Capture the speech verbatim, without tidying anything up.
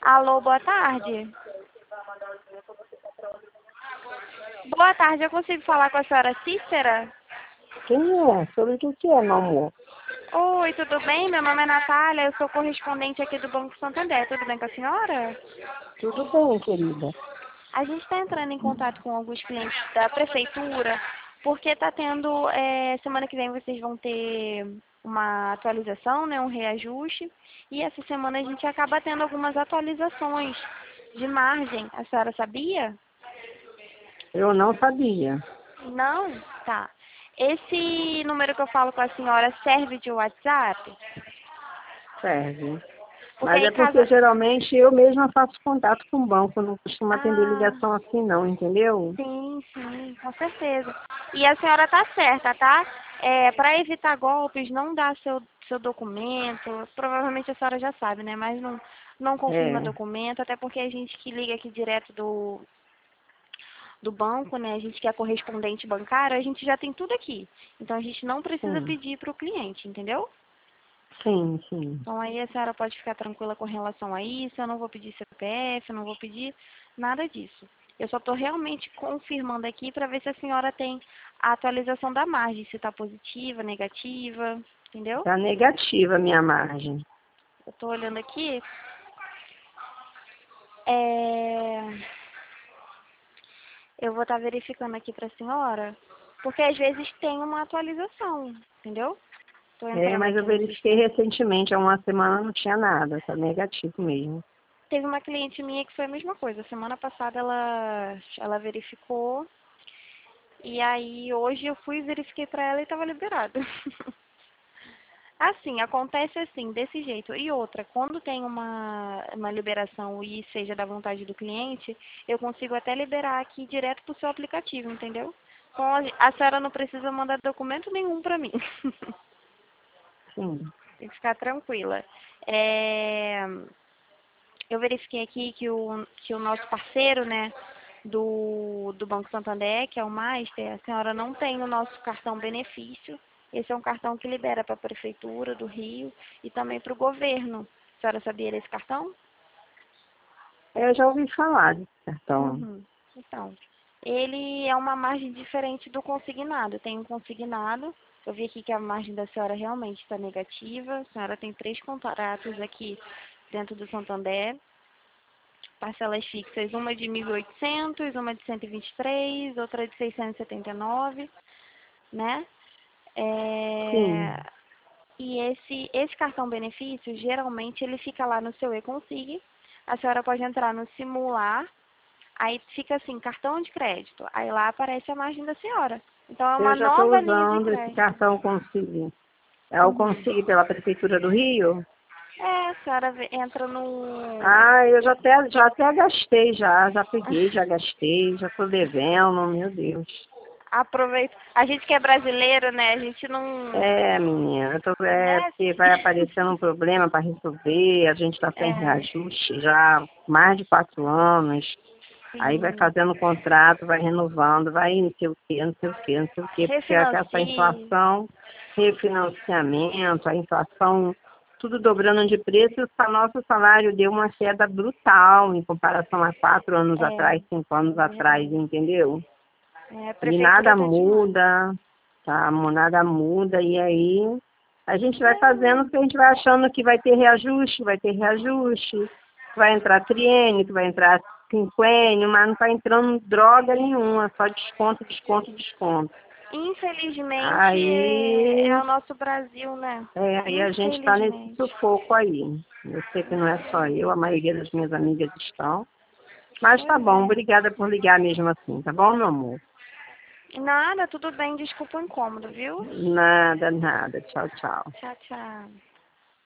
Alô, boa tarde. Boa tarde, eu consigo falar com a senhora Cícera? Quem é? Sobre o que é, meu amor? Oi, tudo bem? Meu nome é Natália, eu sou correspondente aqui do Banco Santander. Tudo bem com a senhora? Tudo bem, querida. A gente está entrando em contato com alguns clientes da prefeitura, porque está tendo, é, semana que vem vocês vão ter uma atualização, né, um reajuste, e essa semana a gente acaba tendo algumas atualizações de margem. A senhora sabia? Eu não sabia. Não? Tá. Esse número que eu falo com a senhora serve de WhatsApp? Serve. Porque Mas aí é caso... porque geralmente eu mesma faço contato com o banco, eu não costumo atender Ah, ligação assim não, entendeu? sim, sim, com certeza. E a senhora tá certa, tá? É, para evitar golpes, não dá seu, seu documento. Provavelmente a senhora já sabe, né? Mas não, não confirma É, documento, até porque a gente que liga aqui direto do, do banco, né? A gente que é correspondente bancário, a gente já tem tudo aqui. Então a gente não precisa sim, pedir para o cliente, entendeu? sim, sim. Então aí a senhora pode ficar tranquila com relação a isso, eu não vou pedir C P F, eu não vou pedir nada disso. Eu só estou realmente confirmando aqui para ver se a senhora tem a atualização da margem, se está positiva, negativa, entendeu? Tá negativa a minha margem. Eu estou olhando aqui. É... Eu vou estar verificando aqui para a senhora, porque às vezes tem uma atualização, entendeu? Estou É, entrando mas eu aqui no verifiquei sistema. recentemente, há uma semana não tinha nada, tá negativo mesmo. Teve uma cliente minha que foi a mesma coisa. Semana passada ela, ela verificou. E aí hoje eu fui e verifiquei pra ela e estava liberado. Assim, acontece assim, desse jeito. E outra, quando tem uma, uma liberação e seja da vontade do cliente, eu consigo até liberar aqui direto pro seu aplicativo, entendeu? Então a a senhora não precisa mandar documento nenhum pra mim. Sim. Tem que ficar tranquila. É, eu verifiquei aqui que o, que o nosso parceiro, né, do, do Banco Santander, que é o Master, a senhora não tem o nosso cartão benefício. Esse é um cartão que libera para a Prefeitura do Rio e também para o governo. A senhora sabia desse cartão? Eu já ouvi falar desse cartão. Uhum. Então, ele é uma margem diferente do consignado. Tem um consignado, eu vi aqui que a margem da senhora realmente está negativa. A senhora tem três contratos aqui dentro do Santander. Parcelas fixas, uma de mil e oitocentos, uma de cento e vinte e três, outra de seiscentos e setenta e nove, né? É, Sim. E esse, esse cartão benefício, geralmente, ele fica lá no seu e-consig. A senhora pode entrar no simular, aí fica assim, cartão de crédito. Aí lá aparece a margem da senhora. Então, é Eu uma já estou nova linha de usando esse crédito. cartão Consigo. É o Uhum. Consigo pela Prefeitura do Rio? É, a senhora vê- entra no... Ah, eu já até, já até gastei já, já peguei, já gastei, já estou devendo, meu Deus. Aproveita. A gente que é brasileiro, né? A gente não... É, menina, eu tô, é Né? porque vai aparecendo um problema para resolver, a gente está sem É, reajuste já há mais de quatro anos, aí vai sim. fazendo contrato, vai renovando, vai não sei o quê, não sei o quê, não sei o quê, porque essa Refinancie. inflação, refinanciamento, a inflação, tudo dobrando de preço, o nosso salário deu uma queda brutal em comparação a quatro anos É, atrás, cinco anos é atrás, verdade. entendeu? É, a E prefeitura nada tá demais. muda, tá? Nada muda, e aí a gente vai fazendo É, porque a gente vai achando que vai ter reajuste, vai ter reajuste, que vai entrar triênio, que vai entrar quinquênio, mas não está entrando droga nenhuma, só desconto, desconto, desconto. infelizmente, é, é Aí, o nosso Brasil, né? é, aí a gente está nesse Infelizmente. sufoco aí. Eu sei que não é só eu, a maioria das minhas amigas estão. Mas tá Pois bom, é. obrigada por ligar mesmo assim, tá bom, meu amor? Nada, tudo bem, desculpa o incômodo, viu? Nada, nada. Tchau, tchau. Tchau, tchau.